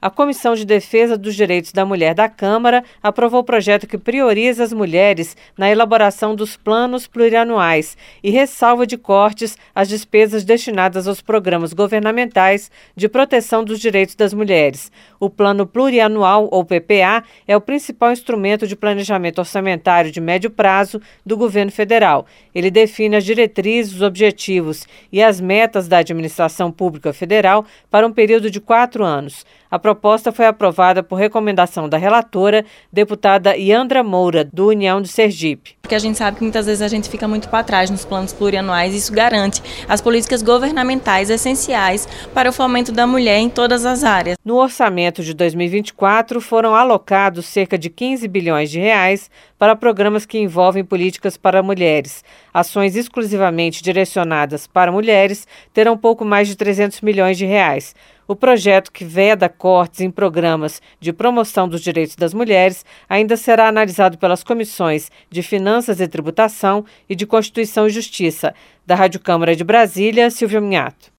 A Comissão de Defesa dos Direitos da Mulher da Câmara aprovou o projeto que prioriza as mulheres na elaboração dos planos plurianuais e ressalva de cortes as despesas destinadas aos programas governamentais de proteção dos direitos das mulheres. O Plano Plurianual, ou PPA, é o principal instrumento de planejamento orçamentário de médio prazo do governo federal. Ele define as diretrizes, os objetivos e as metas da administração pública federal para um período de 4 anos. A proposta foi aprovada por recomendação da relatora, deputada Yandra Moura, do União de Sergipe. Porque a gente sabe que muitas vezes a gente fica muito para trás nos planos plurianuais e isso garante as políticas governamentais essenciais para o fomento da mulher em todas as áreas. No orçamento de 2024, foram alocados cerca de 15 bilhões de reais para programas que envolvem políticas para mulheres. Ações exclusivamente direcionadas para mulheres terão pouco mais de 300 milhões de reais. O projeto, que veda cortes em programas de promoção dos direitos das mulheres, ainda será analisado pelas comissões de Finanças e Tributação e de Constituição e Justiça. Da Rádio Câmara de Brasília, Silvia Minhato.